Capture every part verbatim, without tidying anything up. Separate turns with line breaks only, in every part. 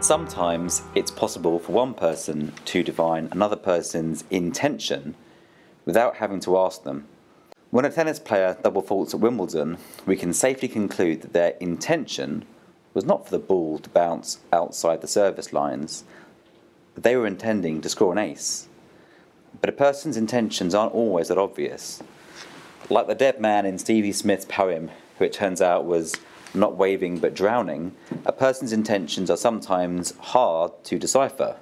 Sometimes it's possible for one person to divine another person's intention without having to ask them. When a tennis player double faults at Wimbledon, we can safely conclude that their intention was not for the ball to bounce outside the service lines, but they were intending to score an ace. But a person's intentions aren't always that obvious. Like the dead man in Stevie Smith's poem, who it turns out was not waving but drowning, a person's intentions are sometimes hard to decipher.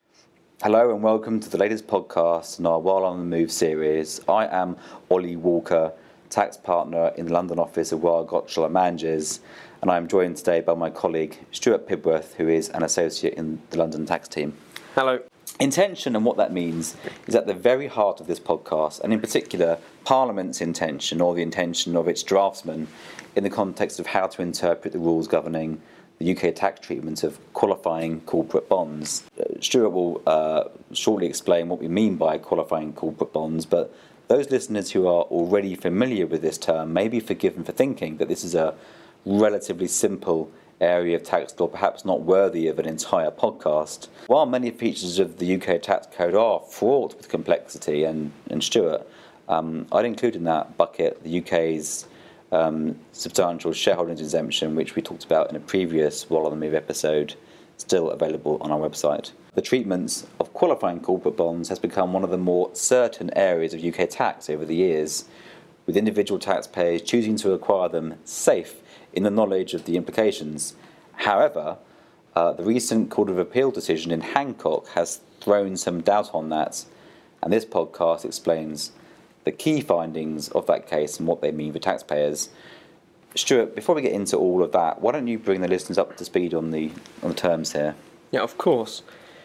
Hello and welcome to the latest podcast in our While on the Move series. I am Ollie Walker, tax partner in the London office of Weil Gotshal and Manges, and I'm joined today by my colleague Stuart Pibworth, who is an associate in the London tax team.
Hello.
Intention and what that means is at the very heart of this podcast, and in particular Parliament's intention or the intention of its draftsman in the context of how to interpret the rules governing the U K tax treatment of qualifying corporate bonds. Uh, Stuart will uh, shortly explain what we mean by qualifying corporate bonds, but those listeners who are already familiar with this term may be forgiven for thinking that this is a relatively simple area of tax law, perhaps not worthy of an entire podcast. While many features of the U K tax code are fraught with complexity, and, and Stuart, um, I'd include in that bucket the U K's um, substantial shareholders exemption, which we talked about in a previous While on the Move episode, still available on our website. The treatments of qualifying corporate bonds has become one of the more certain areas of U K tax over the years, with individual taxpayers choosing to acquire them safe in the knowledge of the implications. However, uh, the recent Court of Appeal decision in Hancock has thrown some doubt on that, and this podcast explains the key findings of that case and what they mean for taxpayers. Stuart, before we get into all of that, why don't you bring the listeners up to speed on the on the terms here?
Yeah, of course.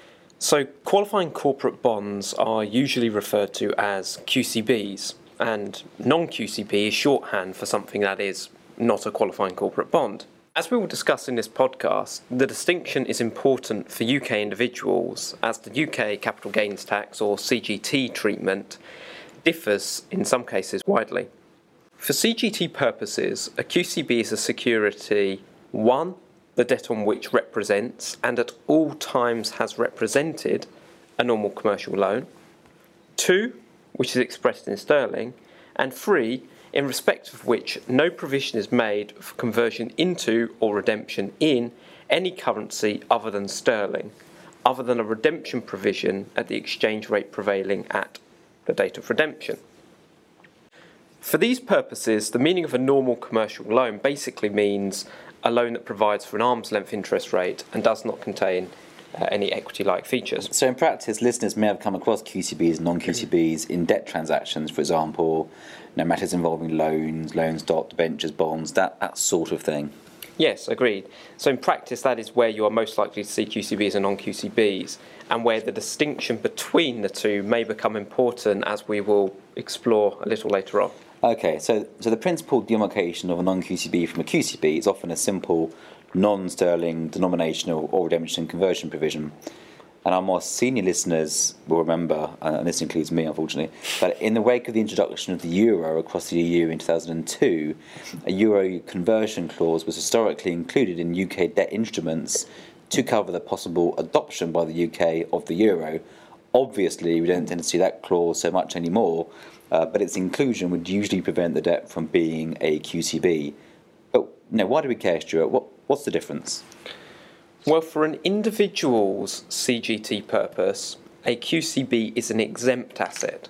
So qualifying corporate bonds are usually referred to as Q C Bs, and non-Q C B is shorthand for something that is not a qualifying corporate bond. As we will discuss in this podcast, the distinction is important for U K individuals, as the U K capital gains tax, or C G T treatment, differs in some cases widely. For C G T purposes, a Q C B is a security, one, the debt on which represents and at all times has represented a normal commercial loan, two, which is expressed in sterling, and three, in respect of which no provision is made for conversion into or redemption in any currency other than sterling, other than a redemption provision at the exchange rate prevailing at the date of redemption. For these purposes, the meaning of a normal commercial loan basically means a loan that provides for an arm's length interest rate and does not contain uh, any equity-like features.
So in practice, listeners may have come across Q C Bs and non-Q C Bs in debt transactions, for example, you know, matters involving loans, loan stock, debentures, bonds, that, that sort of thing.
Yes, agreed. So in practice, that is where you are most likely to see Q C Bs and non-Q C Bs, and where the distinction between the two may become important, as we will explore a little later on.
Okay, so so the principal demarcation of a non-Q C B from a Q C B is often a simple non-sterling denominational or redemption conversion provision. And our more senior listeners will remember, and this includes me unfortunately, that in the wake of the introduction of the euro across the E U in two thousand two, a euro conversion clause was historically included in U K debt instruments to cover the possible adoption by the U K of the euro. Obviously, we don't tend to see that clause so much anymore, uh, but its inclusion would usually prevent the debt from being a Q C B. But you know, why do we care, Stuart? What, what's the difference?
Well, for an individual's C G T purpose, a Q C B is an exempt asset.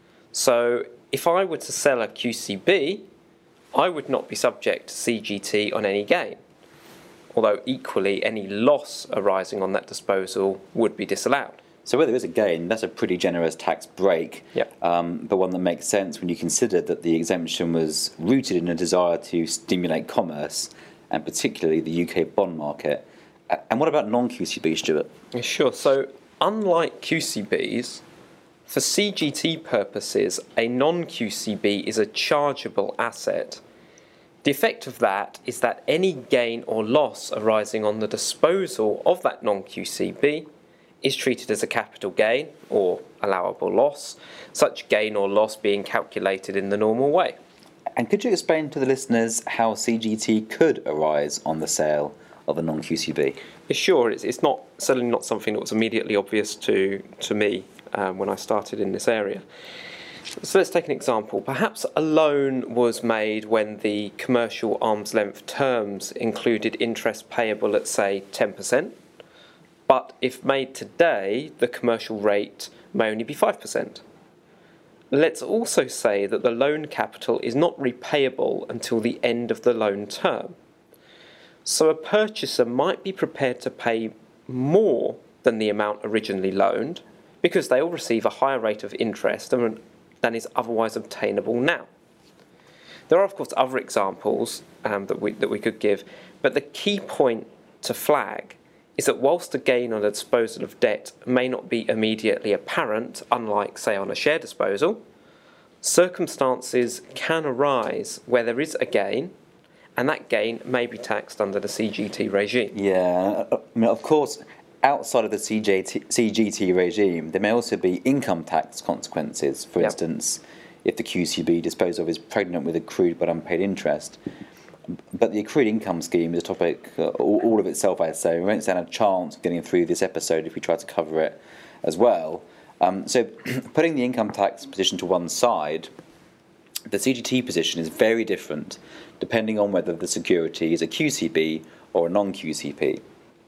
So if I were to sell a Q C B, I would not be subject to C G T on any gain, although equally any loss arising on that disposal would be disallowed.
So where there is a gain, that's a pretty generous tax break,
Yep.
um, but one that makes sense when you consider that the exemption was rooted in a desire to stimulate commerce, and particularly the U K bond market. And what about non-Q C B, Stuart?
Sure. So unlike Q C Bs, for C G T purposes, a non-Q C B is a chargeable asset. The effect of that is that any gain or loss arising on the disposal of that non-Q C B is treated as a capital gain or allowable loss, such gain or loss being calculated in the normal way.
And could you explain to the listeners how C G T could arise on the sale of a non-Q C B?
Sure, it's, it's not certainly not something that was immediately obvious to, to me um, when I started in this area. So let's take an example. Perhaps a loan was made when the commercial arm's length terms included interest payable at, say, ten percent. But if made today, the commercial rate may only be five percent. Let's also say that the loan capital is not repayable until the end of the loan term. So a purchaser might be prepared to pay more than the amount originally loaned because they will receive a higher rate of interest than, than is otherwise obtainable now. There are, of course, other examples um, that we, that we could give, but the key point to flag is that whilst the gain on the disposal of debt may not be immediately apparent, unlike, say, on a share disposal, circumstances can arise where there is a gain, and that gain may be taxed under the C G T regime.
Yeah, I mean, of course, outside of the C G T, C G T regime, there may also be income tax consequences. For yep. instance, if the Q C B disposed of is pregnant with accrued but unpaid interest. But the accrued income scheme is a topic uh, all, all of itself, I'd say. We won't stand a chance of getting through this episode if we try to cover it as well. Um, so putting the income tax position to one side, the C G T position is very different depending on whether the security is a Q C B or a non-Q C P.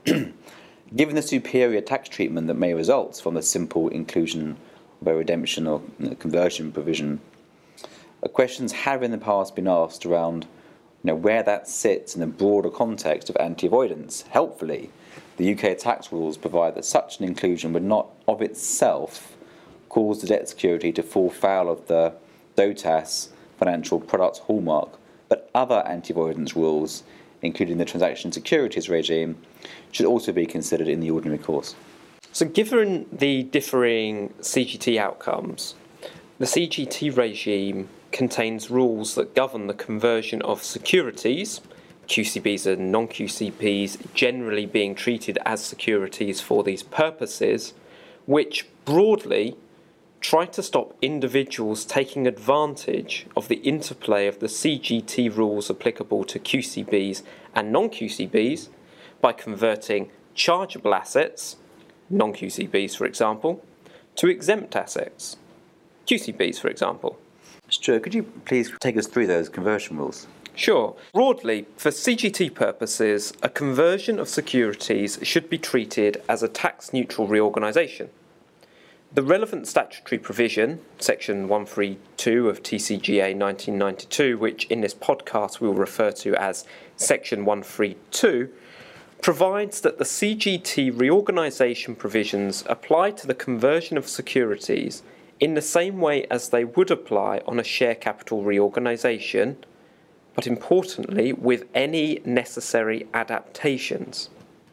Given the superior tax treatment that may result from the simple inclusion of a redemption or you know, conversion provision, uh, questions have in the past been asked around you know, where that sits in the broader context of anti-avoidance. Helpfully, the U K tax rules provide that such an inclusion would not of itself cause the debt security to fall foul of the D O T A S financial products hallmark, but other anti-avoidance rules, including the transaction securities regime, should also be considered in the ordinary course.
So given the differing C G T outcomes, the C G T regime contains rules that govern the conversion of securities, Q C Bs and non-Q C Ps generally being treated as securities for these purposes, which broadly try to stop individuals taking advantage of the interplay of the C G T rules applicable to Q C Bs and non-Q C Bs by converting chargeable assets, non-Q C Bs for example, to exempt assets, Q C Bs for example.
Stuart, could you please take us through those conversion rules?
Sure. Broadly, for C G T purposes, a conversion of securities should be treated as a tax-neutral reorganisation. The relevant statutory provision, Section one thirty-two of T C G A nineteen ninety-two, which in this podcast we'll refer to as Section one thirty-two, provides that the C G T reorganisation provisions apply to the conversion of securities in the same way as they would apply on a share capital reorganisation, but importantly with any necessary adaptations.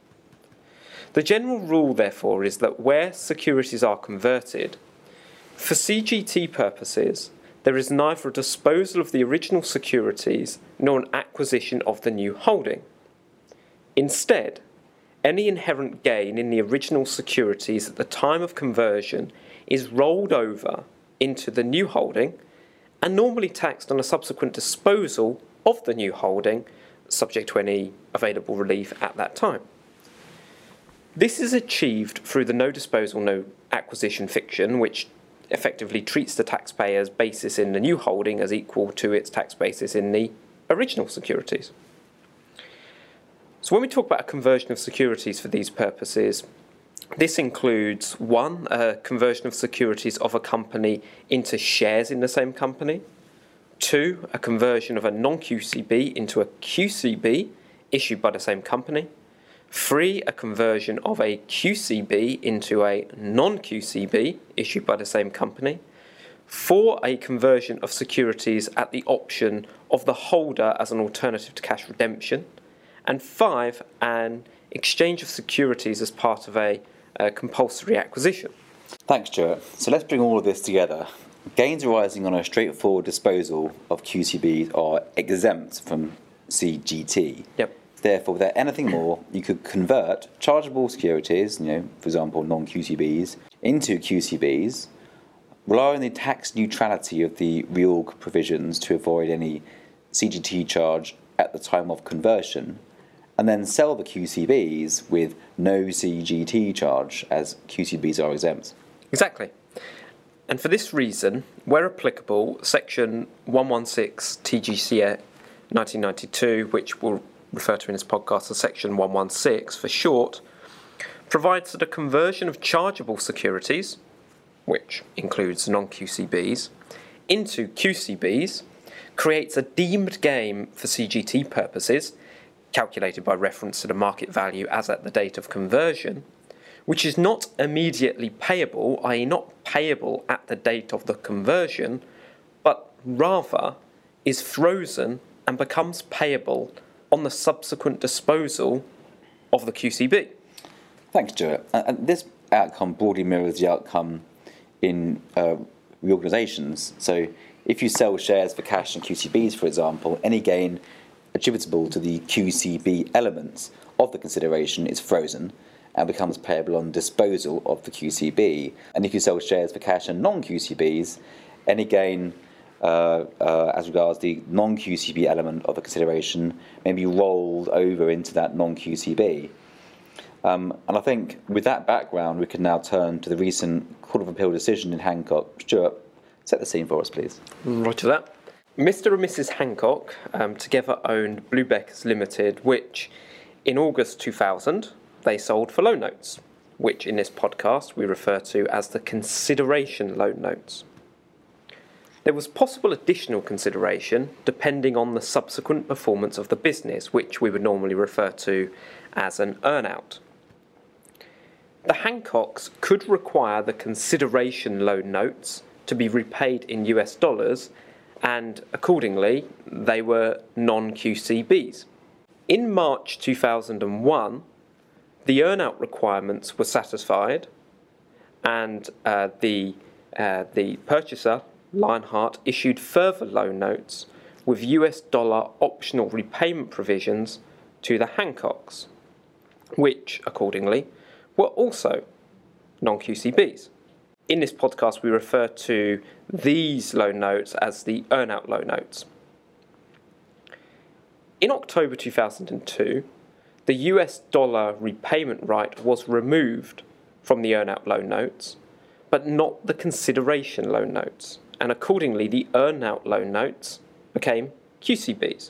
The general rule, therefore, is that where securities are converted, for C G T purposes, there is neither a disposal of the original securities nor an acquisition of the new holding. Instead, any inherent gain in the original securities at the time of conversion is rolled over into the new holding and normally taxed on a subsequent disposal of the new holding, subject to any available relief at that time. This is achieved through the no disposal, no acquisition fiction, which effectively treats the taxpayer's basis in the new holding as equal to its tax basis in the original securities. So when we talk about a conversion of securities for these purposes, this includes, one, a conversion of securities of a company into shares in the same company, two, a conversion of a non-Q C B into a Q C B issued by the same company, three, a conversion of a Q C B into a non-Q C B issued by the same company, four, a conversion of securities at the option of the holder as an alternative to cash redemption, and five, an exchange of securities as part of a uh, compulsory acquisition.
Thanks, Stuart. So let's bring all of this together. Gains arising on a straightforward disposal of Q C Bs are exempt from C G T.
Yep.
Therefore, without anything more, you could convert chargeable securities, you know, for example, non-Q C Bs, into Q C Bs, rely on the tax neutrality of the reorg provisions to avoid any C G T charge at the time of conversion, and then sell the Q C Bs with no C G T charge, as Q C Bs are exempt.
Exactly. And for this reason, where applicable, Section one sixteen T G C A nineteen ninety-two, which we'll refer to in this podcast as Section one sixteen for short, provides that a conversion of chargeable securities, which includes non-Q C Bs, into Q C Bs creates a deemed gain for C G T purposes, calculated by reference to the market value as at the date of conversion, which is not immediately payable, that is not payable at the date of the conversion, but rather is frozen and becomes payable on the subsequent disposal of the Q C B.
Thanks, Stuart. And this outcome broadly mirrors the outcome in uh, reorganisations. So if you sell shares for cash and Q C Bs, for example, any gain attributable to the Q C B elements of the consideration is frozen and becomes payable on disposal of the Q C B. And if you sell shares for cash and non-Q C Bs, any gain uh, uh, as regards the non-Q C B element of the consideration may be rolled over into that non-Q C B. Um, and I think with that background, we can now turn to the recent Court of Appeal decision in Hancock. Stuart, set the scene for us, please.
Roger that. Mister and Missus Hancock um, together owned Bluebeckers Limited, which in August two thousand they sold for loan notes, which in this podcast we refer to as the consideration loan notes. There was possible additional consideration depending on the subsequent performance of the business, which we would normally refer to as an earn-out. The Hancocks could require the consideration loan notes to be repaid in U S dollars, and accordingly they were non-Q C Bs. In March two thousand one, the earn-out requirements were satisfied, and uh, the uh, the purchaser, Lionheart, issued further loan notes with U S dollar optional repayment provisions to the Hancocks, which, accordingly, were also non-Q C Bs. In this podcast, we refer to these loan notes as the earn-out loan notes. In October two thousand two, the U S dollar repayment right was removed from the earn-out loan notes, but not the consideration loan notes, and accordingly the earn-out loan notes became Q C Bs.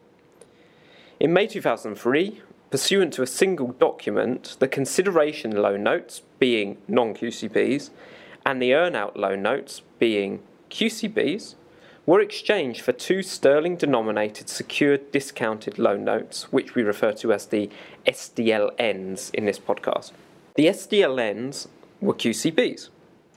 In May two thousand three, pursuant to a single document, the consideration loan notes, being non-Q C Bs, and the earn-out loan notes, being Q C Bs, were exchanged for two sterling-denominated secured discounted loan notes, which we refer to as the S D L Ns in this podcast. The S D L Ns were Q C Bs.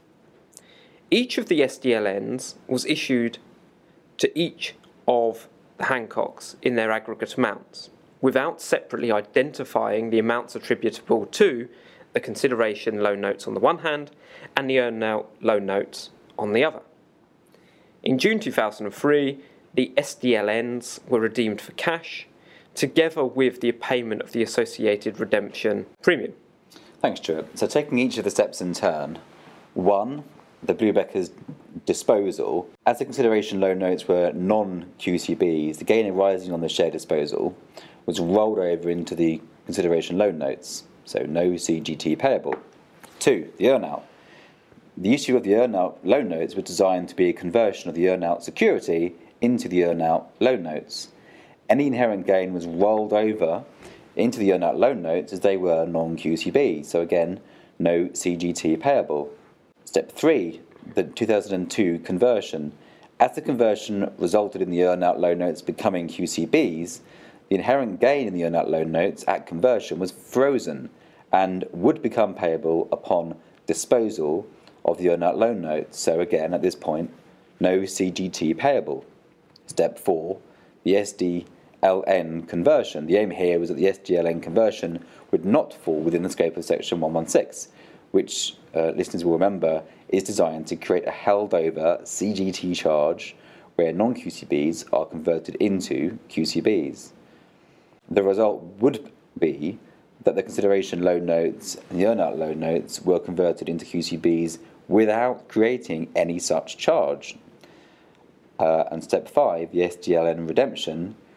Each of the S D L Ns was issued to each of the Hancocks in their aggregate amounts, without separately identifying the amounts attributable to the consideration loan notes on the one hand and the earn-out loan notes on the other. In June two thousand three, the S D L Ns were redeemed for cash, together with the payment of the associated redemption premium.
Thanks, Stuart. So taking each of the steps in turn, one, the Bluebeckers' disposal. As the consideration loan notes were non-Q C Bs, the gain arising on the share disposal was rolled over into the consideration loan notes, so no C G T payable. Two, the earn-out. The issue of the earn-out loan notes was designed to be a conversion of the earn-out security into the earn-out loan notes. Any inherent gain was rolled over into the earn-out loan notes as they were non-Q C Bs, so again, no C G T payable. Step three, the two thousand two conversion. As the conversion resulted in the earn-out loan notes becoming Q C Bs, the inherent gain in the earn-out loan notes at conversion was frozen and would become payable upon disposal of the earn-out loan notes. So again, at this point, no C G T payable. Step four, the S D L N conversion. The aim here was that the S D L N conversion would not fall within the scope of Section one sixteen, which uh, listeners will remember is designed to create a held over C G T charge where non-Q C Bs are converted into Q C Bs. The result would be that the consideration loan notes and the earn-out loan notes were converted into Q C Bs without creating any such charge. Uh, and step five, the S D L N redemption,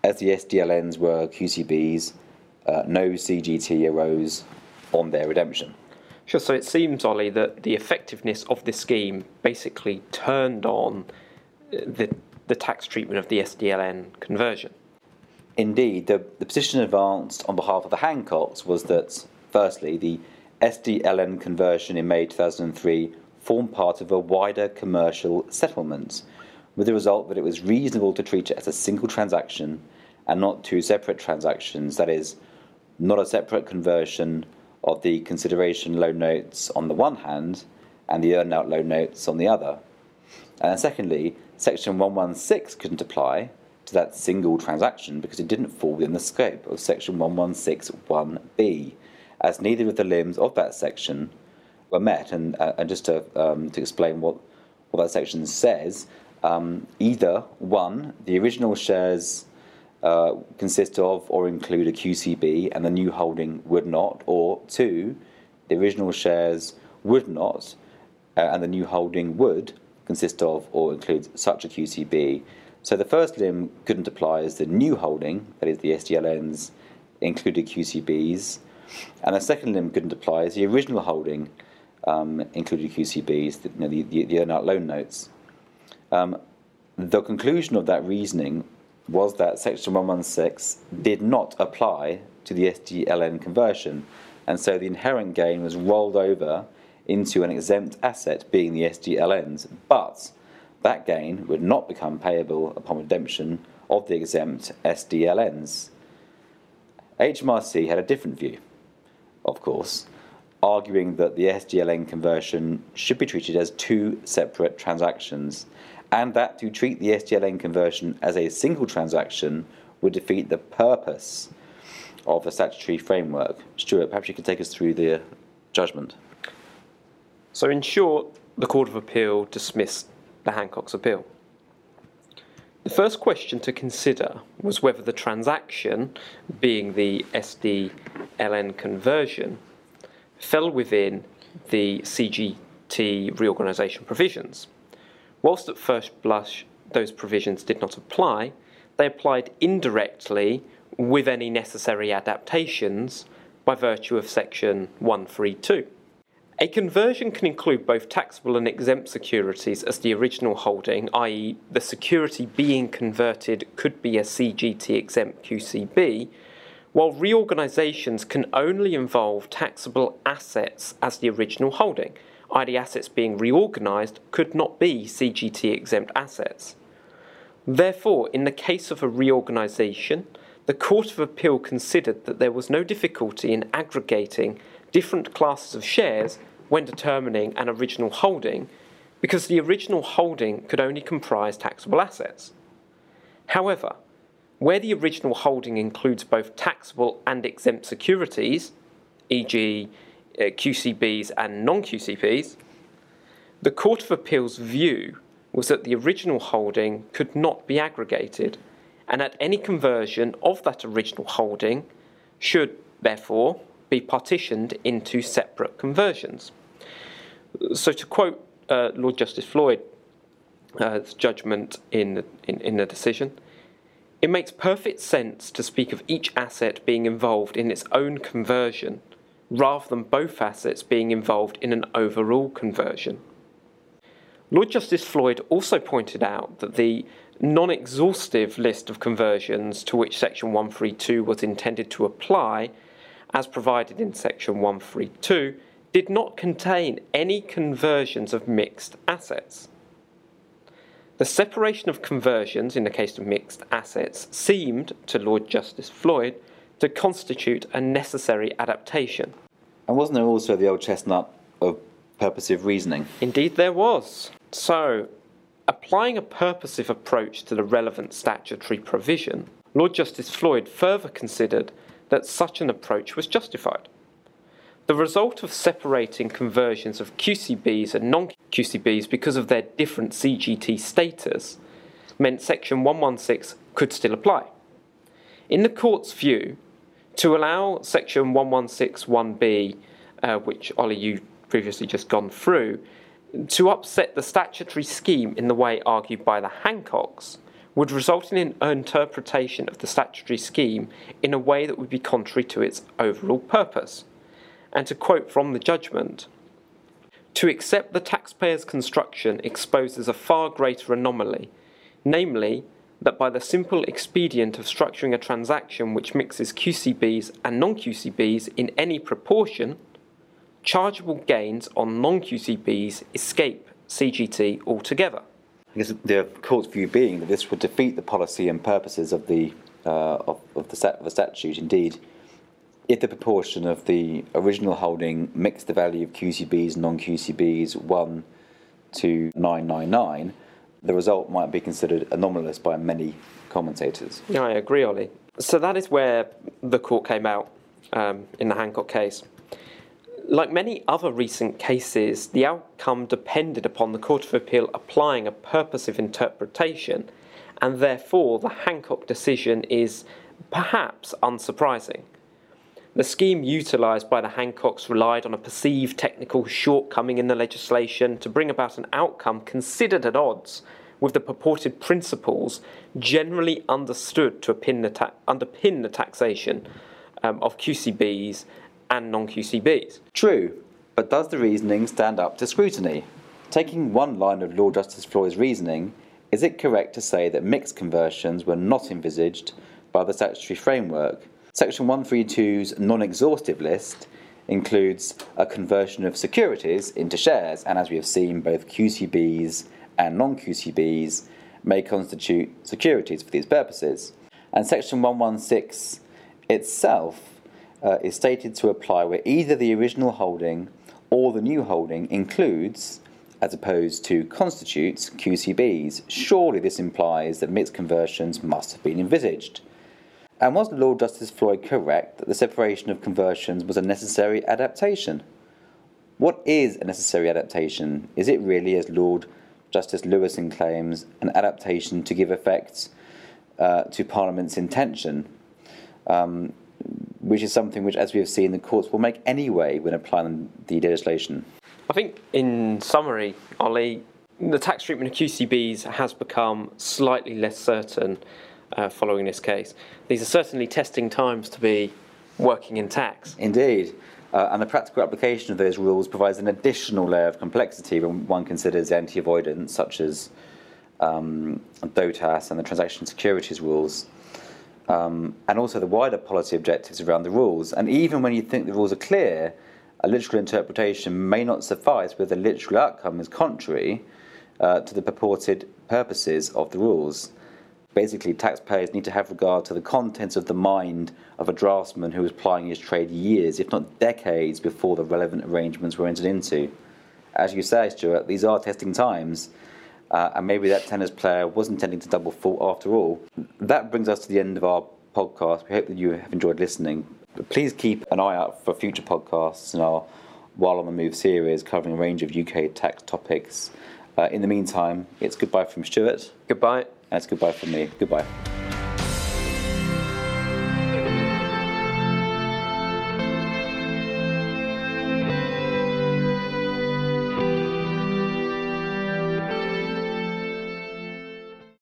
as the S D L Ns were Q C Bs, uh, no C G T arose on their redemption.
Sure, so it seems, Ollie, that the effectiveness of this scheme basically turned on the, the tax treatment of the S D L N conversion.
Indeed, the, the position advanced on behalf of the Hancocks was that, firstly, the S D L N conversion in May two thousand three formed part of a wider commercial settlement, with the result that it was reasonable to treat it as a single transaction and not two separate transactions, that is, not a separate conversion of the consideration loan notes on the one hand and the earn-out loan notes on the other. And secondly, Section one sixteen couldn't apply to that single transaction because it didn't fall within the scope of Section one sixteen one B, as neither of the limbs of that section were met. And, uh, and just to, um, to explain what, what that section says, um, either, one, the original shares uh, consist of or include a Q C B and the new holding would not, or two, the original shares would not uh, and the new holding would consist of or include such a Q C B. So the first limb couldn't apply as the new holding, that is the S D L Ns, included Q C Bs, and the second limb couldn't apply as the original holding um, included Q C Bs, the, you know, the, the, the earn-out loan notes. Um, the conclusion of that reasoning was that Section one sixteen did not apply to the S D L N conversion, and so the inherent gain was rolled over into an exempt asset, being the S D L Ns, but that gain would not become payable upon redemption of the exempt S D L Ns. H M R C had a different view, of course, arguing that the S D L N conversion should be treated as two separate transactions, and that to treat the S D L N conversion as a single transaction would defeat the purpose of the statutory framework. Stuart, perhaps you could take us through the judgment.
So in short, the Court of Appeal dismissed the Hancock's appeal. The first question to consider was whether the transaction, being the S D L N conversion, fell within the C G T reorganisation provisions. Whilst at first blush those provisions did not apply, they applied indirectly with any necessary adaptations by virtue of Section one thirty-two. A conversion can include both taxable and exempt securities as the original holding, that is the security being converted could be a C G T exempt Q C B, while reorganisations can only involve taxable assets as the original holding, that is the assets being reorganised could not be C G T exempt assets. Therefore, in the case of a reorganisation, the Court of Appeal considered that there was no difficulty in aggregating different classes of shares when determining an original holding, because the original holding could only comprise taxable assets. However, where the original holding includes both taxable and exempt securities, for example uh, Q C Bs and non-Q C Bs, the Court of Appeal's view was that the original holding could not be aggregated, and that any conversion of that original holding should, therefore, be partitioned into separate conversions. So to quote uh, Lord Justice Floyd's uh, judgment in the, in, in the decision, it makes perfect sense to speak of each asset being involved in its own conversion rather than both assets being involved in an overall conversion. Lord Justice Floyd also pointed out that the non-exhaustive list of conversions to which Section one thirty-two was intended to apply, as provided in Section one thirty-two, did not contain any conversions of mixed assets. The separation of conversions in the case of mixed assets seemed, to Lord Justice Floyd, to constitute a necessary adaptation.
And wasn't there also the old chestnut of purposive reasoning?
Indeed there was. So, applying a purposive approach to the relevant statutory provision, Lord Justice Floyd further considered that such an approach was justified. The result of separating conversions of Q C Bs and non-Q C Bs because of their different C G T status meant Section one sixteen could still apply. In the Court's view, to allow Section one sixteen one B, uh, which, Ollie, you previously just gone through, to upset the statutory scheme in the way argued by the Hancocks, would result in an interpretation of the statutory scheme in a way that would be contrary to its overall purpose. And to quote from the judgment, "To accept the taxpayer's construction exposes a far greater anomaly, namely, that by the simple expedient of structuring a transaction which mixes Q C Bs and non-Q C Bs in any proportion, chargeable gains on non-Q C Bs escape C G T altogether."
I guess the court's view being that this would defeat the policy and purposes of the uh, of, of, the stat- of the statute. Indeed, if the proportion of the original holding mixed the value of Q C Bs and non-Q C Bs one to nine nine nine, the result might be considered anomalous by many commentators.
Yeah, I agree, Ollie. So that is where the court came out um, in the Hancock case. Like many other recent cases, the outcome depended upon the Court of Appeal applying a purposive interpretation, and therefore the Hancock decision is perhaps unsurprising. The scheme utilised by the Hancocks relied on a perceived technical shortcoming in the legislation to bring about an outcome considered at odds with the purported principles generally understood to underpin the, ta- underpin the taxation um, of Q C Bs and non-Q C Bs.
True, but does the reasoning stand up to scrutiny? Taking one line of Lord Justice Floyd's reasoning, is it correct to say that mixed conversions were not envisaged by the statutory framework? Section one thirty-two's non-exhaustive list includes a conversion of securities into shares, and as we have seen, both Q C Bs and non-Q C Bs may constitute securities for these purposes. And Section one sixteen itself uh, is stated to apply where either the original holding or the new holding includes, as opposed to constitutes, Q C Bs. Surely this implies that mixed conversions must have been envisaged. And was Lord Justice Floyd correct that the separation of conversions was a necessary adaptation? What is a necessary adaptation? Is it really, as Lord Justice Lewison claims, an adaptation to give effect uh, to Parliament's intention, um, which is something which, as we have seen, the courts will make anyway when applying the legislation?
I think, in summary, Ollie, the tax treatment of Q C Bs has become slightly less certain uh, following this case. These are certainly testing times to be working in tax.
Indeed. Uh, and the practical application of those rules provides an additional layer of complexity when one considers anti-avoidance, such as um, DOTAS and the transaction securities rules, um, and also the wider policy objectives around the rules. And even when you think the rules are clear, a literal interpretation may not suffice where the literal outcome is contrary uh, to the purported purposes of the rules. Basically, taxpayers need to have regard to the contents of the mind of a draftsman who was plying his trade years, if not decades, before the relevant arrangements were entered into. As you say, Stuart, these are testing times, uh, and maybe that tennis player was intending to double fault after all. That brings us to the end of our podcast. We hope that you have enjoyed listening. But please keep an eye out for future podcasts in our While on the Move series covering a range of U K tax topics. Uh, in the meantime, it's goodbye from Stuart.
Goodbye.
And it's goodbye from me. Goodbye.